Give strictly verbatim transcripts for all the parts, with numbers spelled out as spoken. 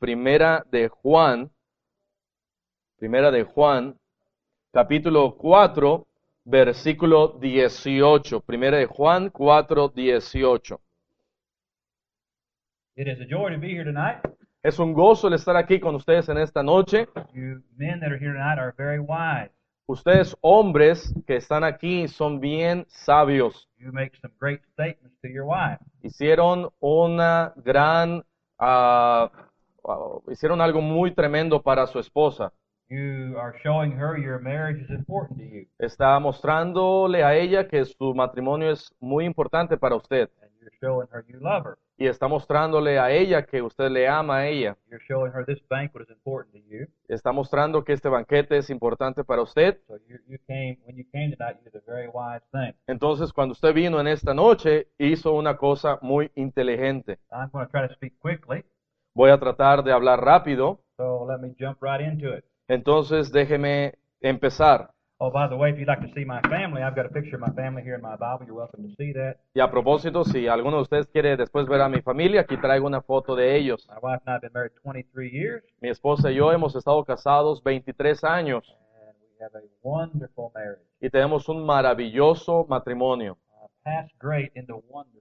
Primera de Juan, Primera de Juan, capítulo cuatro, versículo dieciocho. Primera de Juan cuatro, dieciocho. It is a joy to be here tonight. Es un gozo el estar aquí con ustedes en esta noche. You men that are here tonight are very wise. Ustedes hombres que están aquí son bien sabios. You make some great statements to your wife. Hicieron una gran, ah, ah, hicieron algo muy tremendo para su esposa. You are showing her your marriage is important to you. Está mostrándole a ella que su matrimonio es muy importante para usted. And you're showing her you love her. Y está mostrándole a ella que usted le ama a ella. You're showing her this banquet is important to you. Está mostrando que este banquete es importante para usted. So you, you came, when you came tonight, you did a very wise thing. Entonces, cuando usted vino en esta noche, hizo una cosa muy inteligente. I'm going to try to speak quickly, Voy a tratar de hablar rápido. so let me jump right into it. Entonces, déjeme empezar. Oh, by the way, if you'd like to see my family, I've got a picture of my family here in my Bible. You're welcome to see that. Y a propósito, si alguno de ustedes quiere después ver a mi familia, aquí traigo una foto de ellos. My wife and I have been married twenty-three years, Mi esposa y yo hemos estado casados veintitrés años and we have a wonderful marriage. y tenemos un maravilloso matrimonio. Uh, past great into wonderful.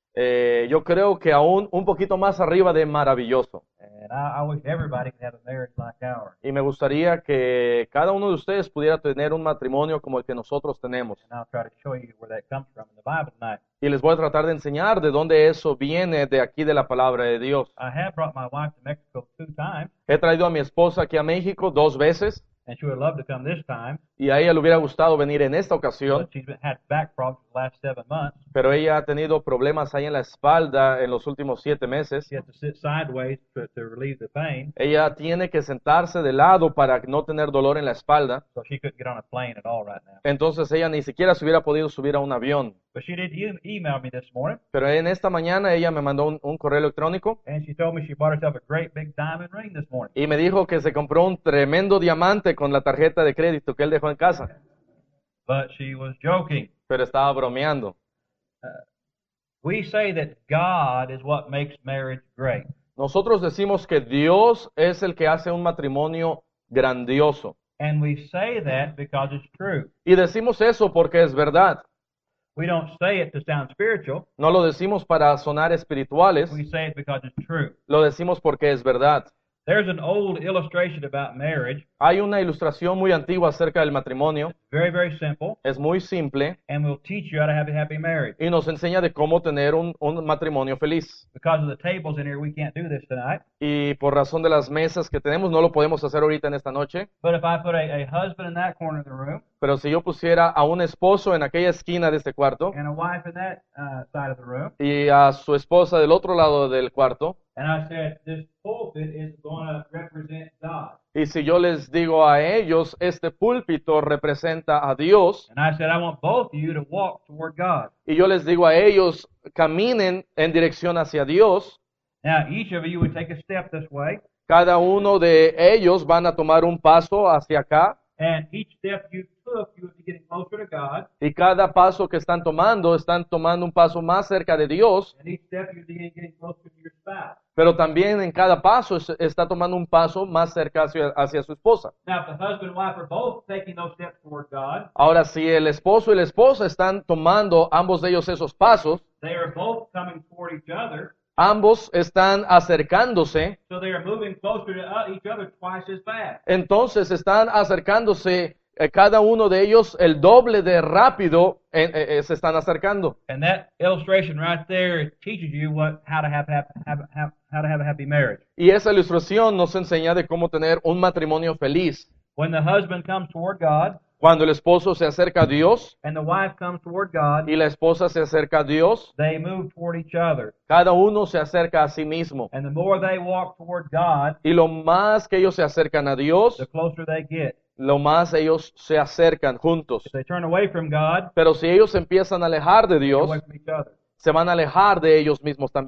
Eh, yo creo que aún un poquito más arriba de maravilloso. And I, I wish everybody could have a marriage like ours. Y me gustaría que cada uno de ustedes pudiera tener un matrimonio como el que nosotros tenemos. And I'll try to show you where that comes from in the Bible tonight. Y les voy a tratar de enseñar de dónde eso viene de aquí de la palabra de Dios. I have brought my wife to Mexico two times, He traído a mi esposa aquí a México dos veces and she would love to come this time, y a ella le hubiera gustado venir en esta ocasión, but she's been, had back problems the last seven months. pero ella ha tenido problemas ahí en la espalda en los últimos siete meses. She has to sit sideways to, to relieve the pain, Ella tiene que sentarse de lado para no tener dolor en la espalda. so she couldn't get on a plane at all right now. Entonces ella ni siquiera se hubiera podido subir a un avión. But she did e- email me this morning, Pero en esta mañana ella me mandó un, un correo electrónico and she told me she bought herself a great big diamond ring this morning. y me dijo que se compró un tremendo diamante con la tarjeta de crédito que él dejó en casa. But she was joking. Pero estaba bromeando. We say that God is what makes marriage great. Nosotros decimos que Dios es el que hace un matrimonio grandioso. And we say that because it's true. Y decimos eso porque es verdad. We don't say it to sound spiritual. No lo decimos para sonar espirituales, We say it because it's true. lo decimos porque es verdad. There's an old illustration about marriage. Hay una ilustración muy antigua acerca del matrimonio. Very, very simple. Es muy simple And will teach you how to have a happy marriage. y nos enseña de cómo tener un, un matrimonio feliz. Because of the tables in here, we can't do this tonight. Y por razón de las mesas que tenemos, no lo podemos hacer ahorita en esta noche. But if I put a, a husband in that corner of the room Pero si yo pusiera a un esposo en aquella esquina de este cuarto and a wife in that uh, side of the room, y a su esposa del otro lado del cuarto, and I said, this pulpit is going to represent God. y si yo les digo a ellos, este púlpito representa a Dios, And I said, I want both of you to walk toward God. y yo les digo a ellos, caminen en dirección hacia Dios, Now, each of you would take a step this way, cada uno de ellos van a tomar un paso hacia acá, and each step you took, you would be getting closer to God, y cada paso que están tomando, están tomando un paso más cerca de Dios, and each step you'd be getting closer to your spouse. pero también en cada paso es- está tomando un paso más cerca hacia, hacia su esposa. Now, if the husband and wife are both taking those steps toward God, Ahora, si el esposo y la esposa están tomando ambos de ellos esos pasos, they are both coming toward each other, ambos están acercándose, so they are moving closer to uh, each other twice as fast. entonces están acercándose eh, cada uno de ellos el doble de rápido eh, eh, eh, se están acercando. And that illustration right there teaches you what how to have, have, have, have how to have a happy marriage. Y esa ilustración nos enseña de cómo tener un matrimonio feliz. When the husband comes toward God Cuando el esposo se acerca a Dios and the wife comes toward God, y la esposa se acerca a Dios, they move toward each other. cada uno se acerca a sí mismo. And the more they walk toward God, Y lo más que ellos se acercan a Dios, the closer they get. lo más ellos se acercan juntos. If they turn away from God, Pero si ellos empiezan a alejar de they get Dios, away from each other. se van a alejar de ellos mismos también.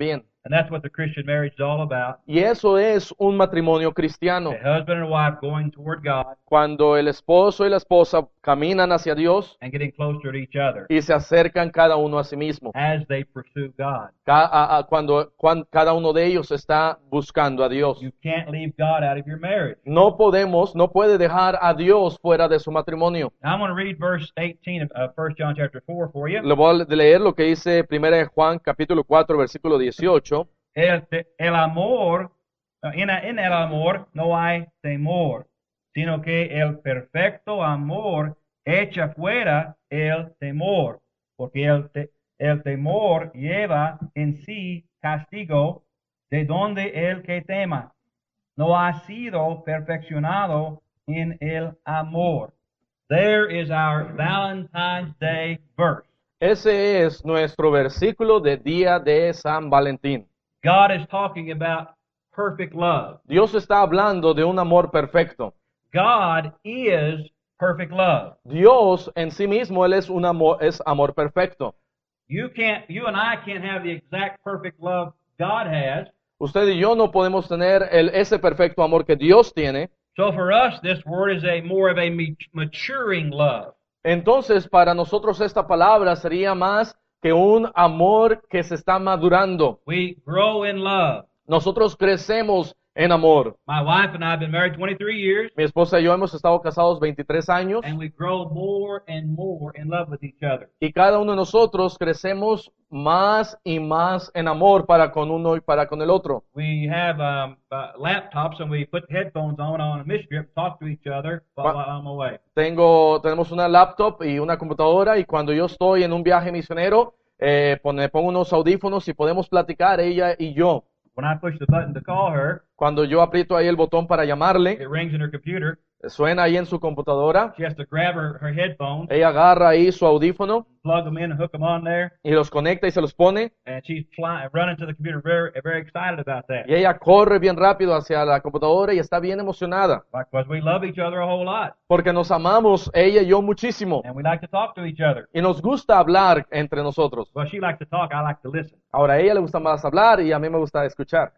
And that's what the Christian marriage is all about. Y eso es un matrimonio cristiano. A husband and wife going toward God Cuando el esposo y la esposa caminan hacia Dios and getting closer to each other y se acercan cada uno a sí mismo. as they pursue God. Ca- a- a- Cuando, cuan- cada uno de ellos está buscando a Dios. You can't leave God out of your marriage. No podemos, no puede dejar a Dios fuera de su matrimonio. Now I'm going to read verse eighteen of uh, First John chapter four for you. Le voy a leer lo que dice primera de Juan capítulo cuatro versículo dieciocho. El, te- el amor, uh, en, en el amor no hay temor, sino que el perfecto amor echa fuera el temor, porque el, te- el temor lleva en sí castigo, de donde el que tema no ha sido perfeccionado en el amor. There is our Valentine's Day verse. Ese es nuestro versículo de día de San Valentín. God is talking about perfect love. Dios está hablando de un amor perfecto. God is perfect love. Dios en sí mismo, Él es un amor, es amor perfecto. You can't, you and I can't have the exact perfect love God has. Usted y yo no podemos tener el, ese perfecto amor que Dios tiene. So for us, this word is a more of a ma- maturing love. Entonces, para nosotros esta palabra sería más que un amor que se está madurando. We grow in love. Nosotros crecemos en amor. My wife and I have been married twenty-three years, Mi esposa y yo hemos estado casados veintitrés años and we grow more and more in love with each other. y cada uno de nosotros crecemos más y más en amor para con uno y para con el otro. We have um, uh, laptops, and we put headphones on on a mission trip, talk to each other while, while I'm away. Tengo, tenemos una laptop y una computadora y cuando yo estoy en un viaje misionero, eh, pone- pongo unos audífonos y podemos platicar ella y yo. When I push the button to call her, Cuando yo aprieto ahí el botón para llamarle, it rings in her computer. suena ahí en su computadora, She has to grab her, her headphones, ella agarra ahí su audífono plug them in, and hook them on there, y los conecta y se los pone and she's flying, running to the computer, very, very excited about that. y ella corre bien rápido hacia la computadora y está bien emocionada Because we love each other a whole lot, porque nos amamos ella y yo muchísimo and we like to talk to each other. y nos gusta hablar entre nosotros. Well, she likes to talk, I like to listen. Ahora a ella le gusta más hablar y a mí me gusta escuchar.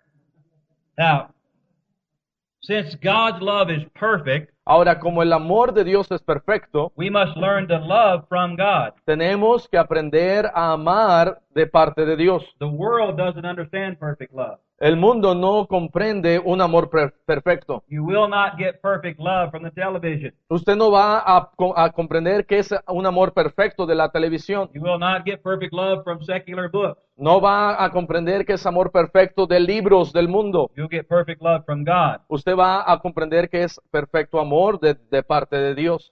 Now, since God's love is perfect, Ahora, como el amor de Dios es perfecto, we must learn to love from God. tenemos que aprender a amar de parte de Dios. The world doesn't understand perfect love. El mundo no comprende un amor per- perfecto. You will not get perfect love from the television. Usted no va a, co- a comprender que es un amor perfecto de la televisión. You will not get perfect love from secular books. No va a comprender que es amor perfecto de libros del mundo. You'll get perfect love from God. Usted va a comprender que es perfecto amor de, de parte de Dios.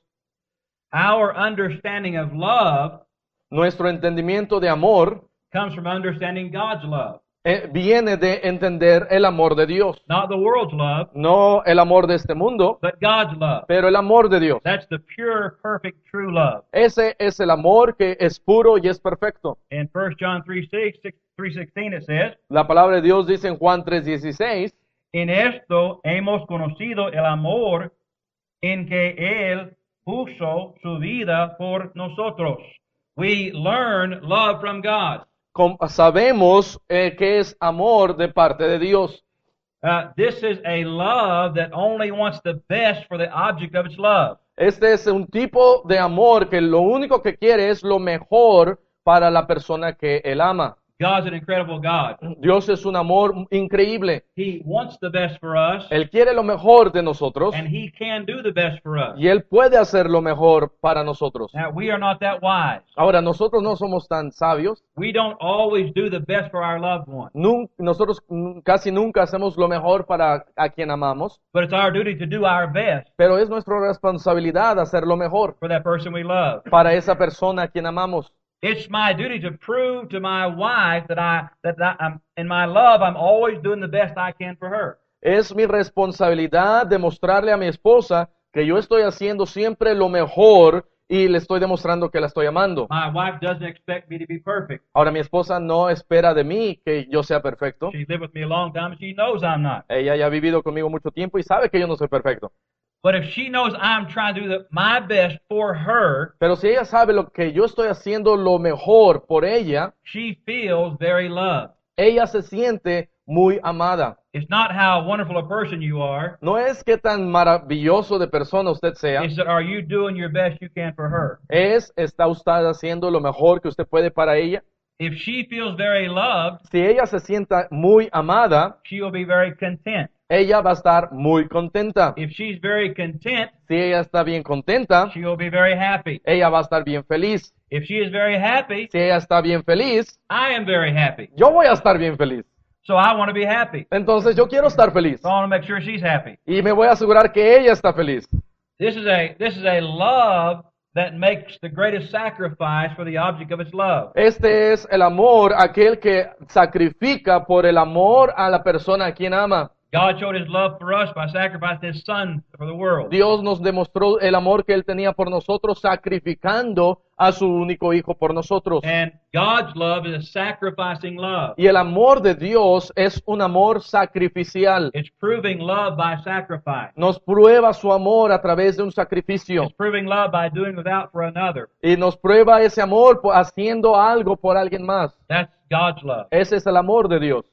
Our understanding of love Nuestro entendimiento de amor comes from understanding God's love, eh, viene de entender el amor de Dios. not the world's love, No el amor de este mundo, but God's love. pero el amor de Dios. That's the pure, perfect, true love. Ese es el amor que es puro y es perfecto. In First John three sixteen it says, La palabra de Dios dice en Juan tres dieciséis, en esto hemos conocido el amor en que Él puso su vida por nosotros. We learn love from God. com- sabemos eh, que es amor de parte de Dios. Uh, this is a love that only wants the best for the object of its love. Este es un tipo de amor que lo único que quiere es lo mejor para la persona que él ama. God's an incredible God. Dios es un amor increíble. He wants the best for us, Él quiere lo mejor de nosotros and He can do the best for us. y Él puede hacer lo mejor para nosotros. Now, we are not that wise. Ahora, nosotros no somos tan sabios. We don't always do the best for our loved one, Nun- nosotros mm, casi nunca hacemos lo mejor para a quien amamos, but it's our duty to do our best pero es nuestra responsabilidad hacer lo mejor for that person we love. para esa persona a quien amamos. It's my duty to prove to my wife that I that I, I'm in my love. I'm always doing the best I can for her. Es mi responsabilidad demostrarle a mi esposa que yo estoy haciendo siempre lo mejor y le estoy demostrando que la estoy amando. My wife doesn't expect me to be perfect. Ahora, mi esposa no espera de mí que yo sea perfecto. She's lived with me a long time, and she knows I'm not. Ella ya ha vivido conmigo mucho tiempo y sabe que yo no soy perfecto. But if she knows I'm trying to do the, my best for her, Pero si ella sabe lo que yo estoy haciendo lo mejor por ella, she feels very loved. ella se siente muy amada. It's not how wonderful a person you are. No es que tan maravilloso de persona usted sea, It's that are you doing your best you can for her? es, ¿está usted haciendo lo mejor que usted puede para ella? If she feels very loved, Si ella se sienta muy amada, she will be very content. ella va a estar muy contenta. If she's very content, Si ella está bien contenta, she will be very happy. ella va a estar bien feliz. If she is very happy, Si ella está bien feliz, I am very happy. yo voy a estar bien feliz. So I want to be happy. Entonces yo quiero estar feliz. So I want to make sure she's happy. Y me voy a asegurar que ella está feliz. This is a this is a love that makes the greatest sacrifice for the object of its love. Este es el amor, aquel que sacrifica por el amor a la persona a quien ama. God showed his love for us by sacrificing his son for the world. Dios nos demostró el amor que Él tenía por nosotros, sacrificando a su único Hijo por nosotros. And God's love is a sacrificing love. Y el amor de Dios es un amor sacrificial. It's proving love by sacrifice. Nos prueba su amor a través de un sacrificio. It's proving love by doing without for another. Y nos prueba ese amor por- haciendo algo por alguien más. That's God's love. Ese es el amor de Dios.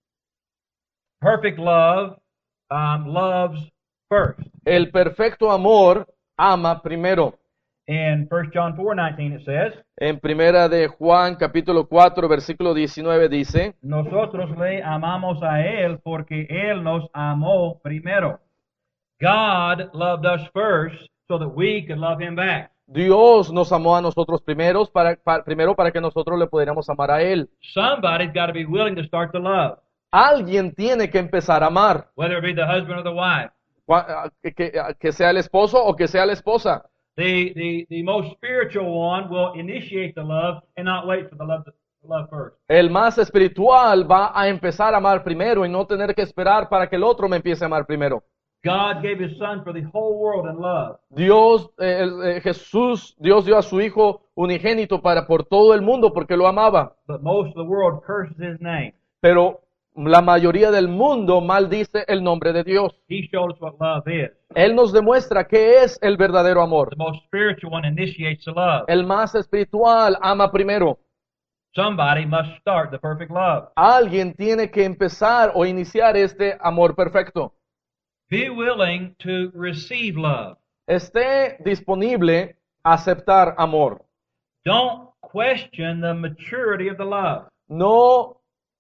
Perfect love um, loves first. El perfecto amor ama primero. In First John four nineteen it says, En primera de Juan capítulo cuatro versículo diecinueve dice, nosotros le amamos a él porque él nos amó primero. God loved us first so that we could love him back. Dios nos amó a nosotros primeros para, pa- primero para que nosotros le pudiéramos amar a Él. Somebody's got to be willing to start the love, Alguien tiene que empezar a amar, whether it be the husband or the wife. Cua- que, que- que sea el esposo o que sea la esposa. The, the, the most spiritual one will initiate the love and not wait for the love to love first. El más espiritual va a empezar a amar primero y no tener que esperar para que el otro me empiece a amar primero. God gave his son for the whole world in love. Dios, eh, el- eh, Jesús, Dios dio a su Hijo unigénito para por todo el mundo porque lo amaba. But most of the world curses his name. Pero la mayoría del mundo maldice el nombre de Dios. He showed us what love is. Él nos demuestra qué es el verdadero amor. The most spiritual one initiates the love. El más espiritual ama primero. Somebody must start the perfect love. Alguien tiene que empezar o iniciar este amor perfecto. Be willing to receive love. Esté disponible a aceptar amor. Don't question the maturity of the love. No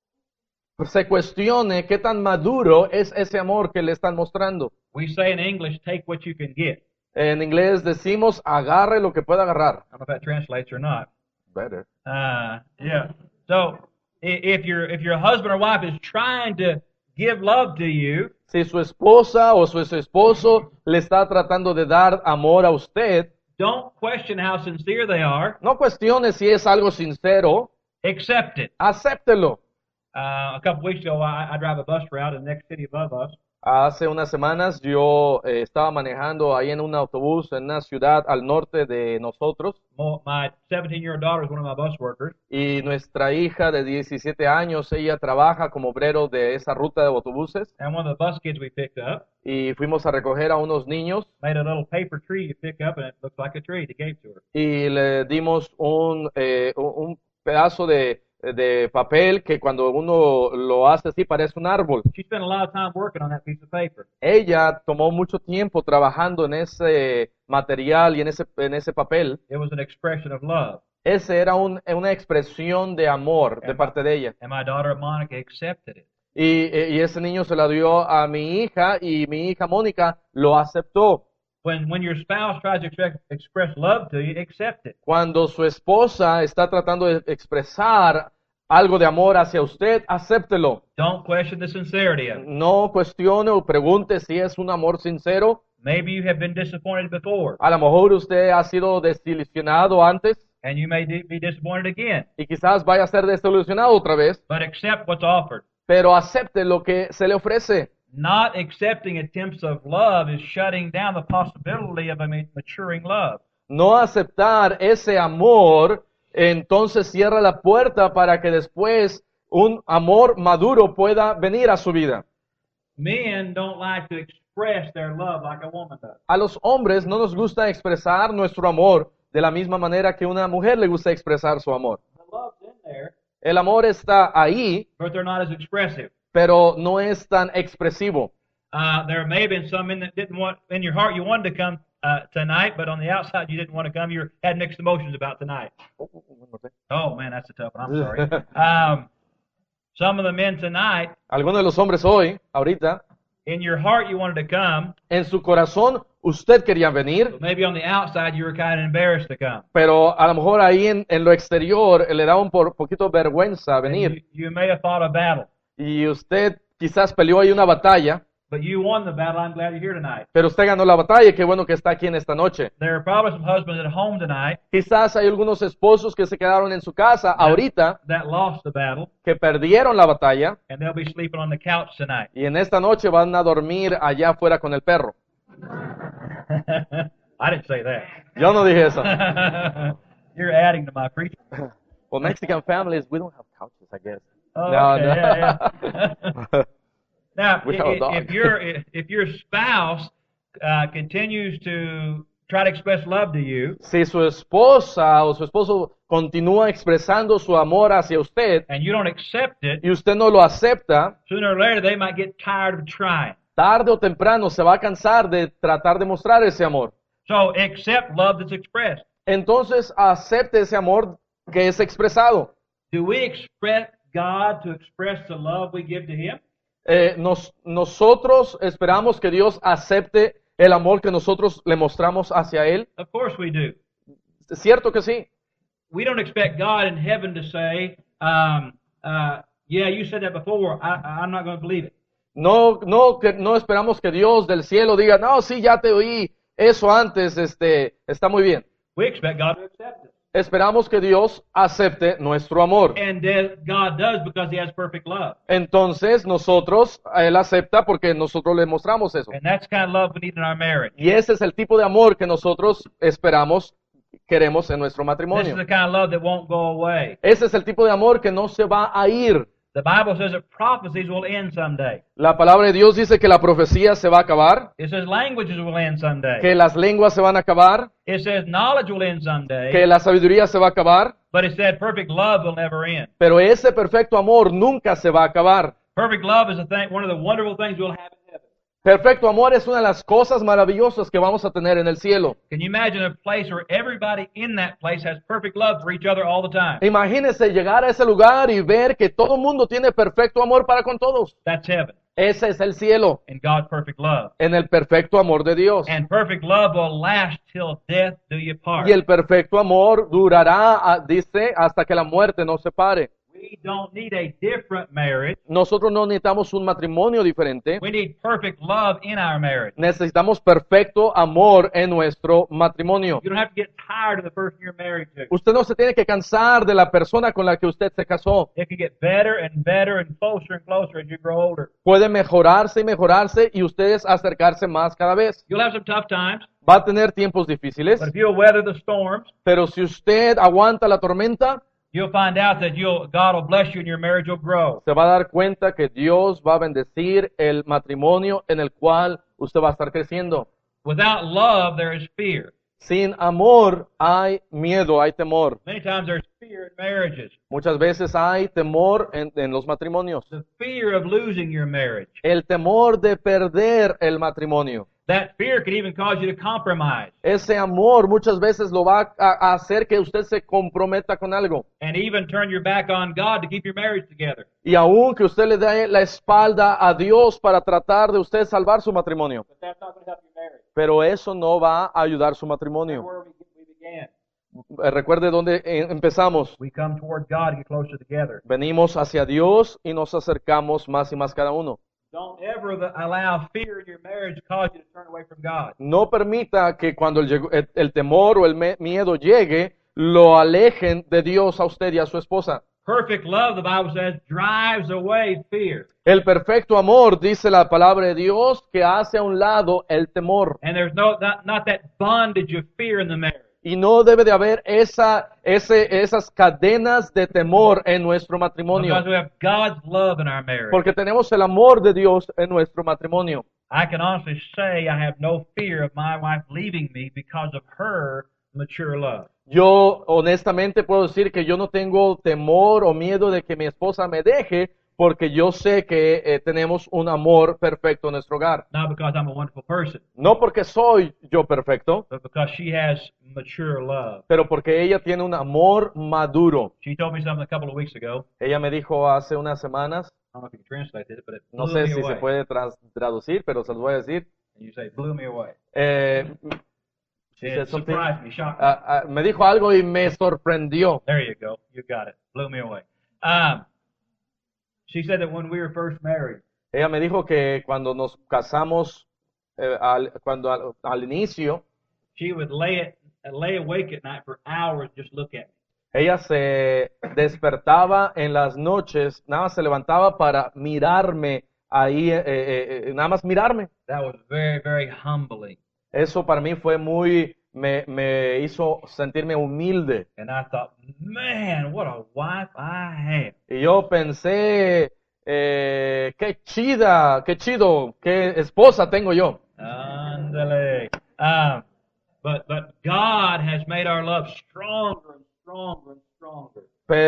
se cuestione qué tan maduro es ese amor que le están mostrando. We say in English, take what you can get. En inglés decimos agarre lo que pueda agarrar. I don't know if that translates or not. Better. Uh, yeah. So i- if your if your husband or wife is trying to give love to you, Si su esposa o su esposo le está tratando de dar amor a usted, don't question how sincere they are. no cuestione si es algo sincero, Accept it. acéptelo. Uh, a couple weeks ago, I, I drive a bus route in the next city above us, Hace unas semanas yo eh, estaba manejando ahí en un autobús en una ciudad al norte de nosotros Mo- my seventeen-year-old daughter is one of my bus workers, y nuestra hija de diecisiete años, ella trabaja como obrero de esa ruta de autobuses and one of the bus kids we picked up y fuimos a recoger a unos niños made a little paper tree you pick up, and it looks like a tree. They gave to her. y le dimos un, eh, un un pedazo de, de papel que cuando uno lo hace así parece un árbol. She spent a lot of time working on that piece of paper. Ella tomó mucho tiempo trabajando en ese material y en ese, en ese papel. It was an expression of love, Ese era un- una expresión de amor de parte de ella. and my daughter Monica accepted it. Y, y ese niño se la dio a mi hija y mi hija Mónica lo aceptó. When when your spouse tries to express, express love to you, accept it. Cuando su esposa está tratando de expresar algo de amor hacia usted, acéptelo. Don't question the sincerity of it. No cuestione o pregunte si es un amor sincero. Maybe you have been disappointed before, A lo mejor usted ha sido desilusionado antes and you may di- be disappointed again. y quizás vaya a ser desilusionado otra vez, But accept what's offered. pero acepte lo que se le ofrece. Not accepting attempts of love is shutting down the possibility of a ma- maturing love. No aceptar ese amor, entonces cierra la puerta para que después un amor maduro pueda venir a su vida. Men don't like to express their love like a woman does. A los hombres no nos gusta expresar nuestro amor de la misma manera que una mujer le gusta expresar su amor. The love's in there, El amor está ahí, but they're not as expressive. pero no es tan expresivo. Uh, there may have been some in that didn't want in your heart you wanted to come uh, tonight, but on the outside you didn't want to come. You had mixed emotions about tonight. Oh man, that's a tough one. I'm sorry. um, some of the men tonight, Algunos de los hombres hoy, ahorita, in your heart you wanted to come, en su corazón usted quería venir, but maybe on the outside you were kind of embarrassed to come. pero a lo mejor ahí en, en lo exterior le da un por, poquito vergüenza And venir. You, you may have fought a battle, Y usted quizás peleó ahí una batalla, but you won the battle. I'm glad you're here tonight. pero usted ganó la batalla y qué bueno que está aquí en esta noche. There are probably some husbands at home tonight Quizás hay algunos esposos que se quedaron en su casa ahorita, that lost the battle, que perdieron la batalla and they'll be sleeping on the couch tonight. y en esta noche van a dormir allá afuera con el perro. I didn't say that. Yo no dije eso. You're adding to my preaching. Well, Mexican families, we don't have couches, I guess. Oh, No, okay, no. yeah, yeah. Now, We have a dog. if, if your if your spouse uh, continues to try to express love to you, Si su esposa o su esposo continúa expresando su amor hacia usted and you don't accept it, y usted no lo acepta, sooner or later they might get tired of trying. tarde o temprano se va a cansar de tratar de mostrar ese amor. So accept love that's expressed. Entonces acepte ese amor que es expresado. Do we expect God to express the love we give to Him? Eh, nos, nosotros esperamos que Dios acepte el amor que nosotros le mostramos hacia Él. Of course we do. ¿Es cierto que sí? We don't expect God in heaven to say, um, uh, "Yeah, you said that before. I, I'm not going to believe it." No, no, que, no esperamos que Dios del cielo diga, no, sí, ya te oí eso antes, este, está muy bien. We expect God to accept it, Esperamos que Dios acepte nuestro amor. and uh, God does because He has perfect love, Entonces nosotros, Él acepta porque nosotros le mostramos eso. and that's the kind of love we need in our marriage. Y ese es el tipo de amor que nosotros esperamos, queremos en nuestro This is matrimonio. the kind of love that won't go away. Ese es el tipo de amor que no se va a ir. The Bible says that prophecies will end someday. La palabra de Dios dice que la profecía se va a acabar, It says languages will end someday. que las lenguas se van a acabar, It says knowledge will end someday. que la sabiduría se va a acabar, But it said perfect love will never end. pero ese perfecto amor nunca se va a acabar. Perfect love is a thing, one of the wonderful things we'll have in heaven. Perfecto amor es una de las cosas maravillosas que vamos a tener en el cielo. Can you imagine a place where everybody in that place has perfect love for each other all the time? Imagínese llegar a ese lugar y ver que todo el mundo tiene perfecto amor para con todos. That's heaven. Ese es el cielo, And God's perfect love. en el perfecto amor de Dios. And perfect love will last till death do you part. Y el perfecto amor durará, ah, dice, hasta que la muerte nos separe. We don't need a different marriage. Nosotros no necesitamos un matrimonio diferente. We need perfect love in our marriage. Necesitamos perfecto amor en nuestro matrimonio. You don't have to get tired of the person you're married to. Usted no se tiene que cansar de la persona con la que usted se casó. It can get better and better and closer and closer as you grow older. Puede mejorarse y mejorarse y ustedes acercarse más cada vez. You'll have some tough times, Va a tener tiempos difíciles, but if you'll weather the storms, pero si usted aguanta la tormenta, you'll find out that you'll God will bless you and your marriage will grow. se va a dar cuenta que Dios va a bendecir el matrimonio en el cual usted va a estar creciendo. Without love, there is fear. Sin amor hay miedo, hay temor. Many times there's fear in marriages. Muchas veces hay temor en, en los matrimonios. The fear of losing your marriage. El temor de perder el matrimonio. That fear can even cause you to compromise Ese amor muchas veces lo va a, a hacer que usted se comprometa con algo. and even turn your back on God to keep your marriage together. Y aun que usted le dé la espalda a Dios para tratar de usted salvar su matrimonio. But that's not going to help your marriage. Pero eso no va a ayudar su matrimonio. Where we, we began. Eh, Recuerde dónde eh, empezamos. We come toward God to get closer together. Venimos hacia Dios y nos acercamos más y más cada uno. Don't ever the, allow fear in your marriage cause you to turn away from God. No permita que cuando el, lleg- el- el temor o el me- miedo llegue, lo alejen de Dios a usted y a su esposa. Perfect love, the Bible says, drives away fear. El perfecto amor, dice la palabra de Dios, que hace a un lado el temor. And there's no not, not that bondage of fear in the marriage. Y no debe de haber esa, ese, esas cadenas de temor en nuestro matrimonio. Because we have God's love in our marriage. Porque tenemos el amor de Dios en nuestro matrimonio. I can honestly say I have no fear of my wife leaving me because of her mature love. Yo honestamente puedo decir que yo no tengo temor o miedo de que mi esposa me deje, porque yo sé que eh, tenemos un amor perfecto en nuestro hogar. Not because I'm a wonderful person, No porque soy yo perfecto, but because she has mature love. pero porque ella tiene un amor maduro. She told me something a couple of weeks ago. Ella me dijo hace unas semanas, I don't know if you can translate it, but it no blew sé me si away. se puede tras- traducir, pero se los voy a decir. And you say, blew me away. Eh, she It said something. surprised me, shocked me. Ah, ah, me dijo algo y me sorprendió. There you go. You got it. Blew me away. Um, she said that when we were first married, Ella me dijo que cuando nos casamos, eh, al, cuando al, al inicio, she would lay it, lay awake at night for hours just look at me. ella se despertaba en las noches, nada más se levantaba para mirarme ahí, eh, eh, eh, nada más mirarme. That was very, very humbling. Eso para mí fue muy, me, me hizo sentirme humilde. And I thought, man, what a wife I have. Y yo pensé, eh, qué chida, qué chido, qué esposa tengo yo. Andale. Um, but, but God has made our love stronger and stronger and stronger.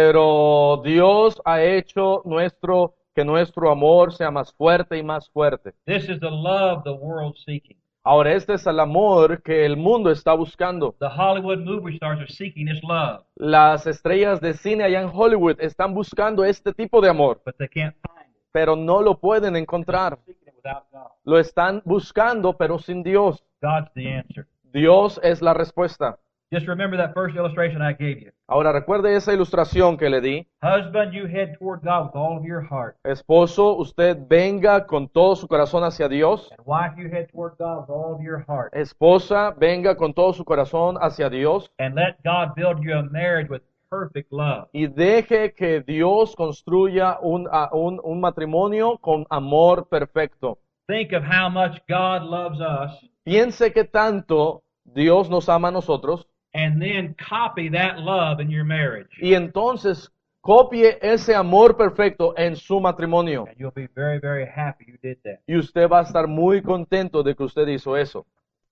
Pero Dios ha hecho nuestro, que nuestro amor sea más fuerte y más fuerte. This is the love the world's seeking. Ahora, este es el amor que el mundo está buscando. The Hollywood movie stars are seeking this love, Las estrellas de cine allá en Hollywood están buscando este tipo de amor, but they can't find it. pero no lo pueden encontrar. They're seeking it without God. Lo están buscando, pero sin Dios. God's the answer. Dios es la respuesta. Just remember that first illustration I gave you. Ahora, recuerde esa ilustración que le di. Husband, you head toward God with all of your heart. Esposo, usted venga con todo su corazón hacia Dios. And wife, you head toward God with all of your heart. Esposa, venga con todo su corazón hacia Dios. And let God build you a marriage with perfect love. Y deje que Dios construya un, a- un, un matrimonio con amor perfecto. Think of how much God loves us, Piense que tanto Dios nos ama a nosotros, and then copy that love in your marriage. y entonces copie ese amor perfecto en su matrimonio. And you'll be very, very happy you did that. Y usted va a estar muy contento de que usted hizo eso.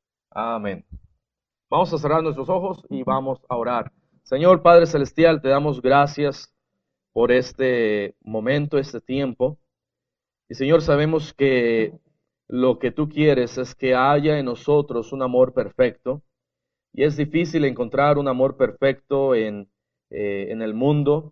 Amén. Vamos a cerrar nuestros ojos y vamos a orar. Señor Padre Celestial, te damos gracias por este momento, este tiempo. Y Señor, sabemos que lo que tú quieres es que haya en nosotros un amor perfecto. Y es difícil encontrar un amor perfecto en, eh, en el mundo.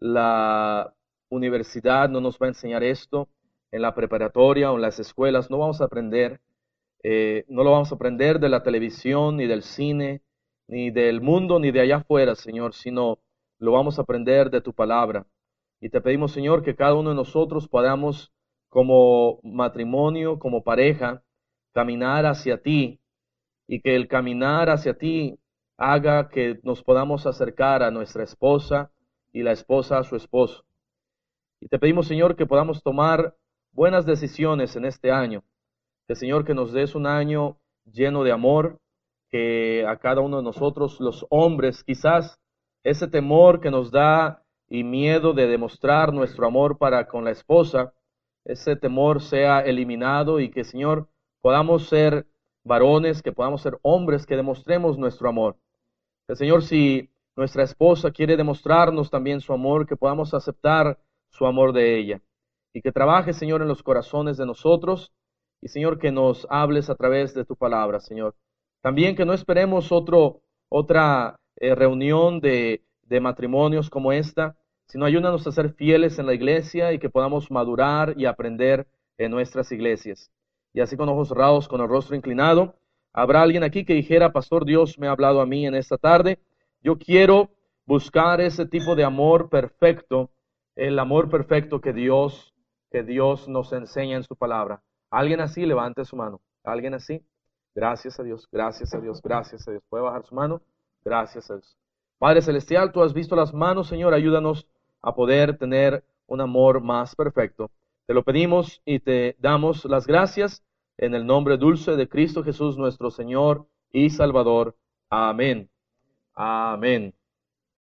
La universidad no nos va a enseñar esto. En la preparatoria o en las escuelas no vamos a aprender. Eh, no lo vamos a aprender de la televisión, ni del cine, ni del mundo, ni de allá afuera, Señor, sino lo vamos a aprender de tu palabra. Y te pedimos, Señor, que cada uno de nosotros podamos, como matrimonio, como pareja, caminar hacia ti, y que el caminar hacia ti haga que nos podamos acercar a nuestra esposa y la esposa a su esposo. Y te pedimos, Señor, que podamos tomar buenas decisiones en este año. Que, Señor, que nos des un año lleno de amor, que a cada uno de nosotros, los hombres, quizás ese temor que nos da y miedo de demostrar nuestro amor para con la esposa, ese temor sea eliminado y que, Señor, podamos ser varones, que podamos ser hombres, que demostremos nuestro amor. Que, Señor, si nuestra esposa quiere demostrarnos también su amor, que podamos aceptar su amor de ella. Y que trabaje, Señor, en los corazones de nosotros. Y, Señor, que nos hables a través de tu palabra, Señor. También que no esperemos otro, otra eh, reunión de, de matrimonios como esta, sino ayúdanos a ser fieles en la iglesia y que podamos madurar y aprender en nuestras iglesias. Y así con ojos cerrados, con el rostro inclinado, habrá alguien aquí que dijera, Pastor, Dios me ha hablado a mí en esta tarde. Yo quiero buscar ese tipo de amor perfecto, el amor perfecto que Dios, que Dios nos enseña en su palabra. Alguien así, levante su mano. Alguien así. Gracias a Dios, gracias a Dios, gracias a Dios. ¿Puede bajar su mano? Gracias a Dios. Padre Celestial, tú has visto las manos, Señor, ayúdanos a poder tener un amor más perfecto. Te lo pedimos y te damos las gracias en el nombre dulce de Cristo Jesús, nuestro Señor y Salvador. Amén. Amén.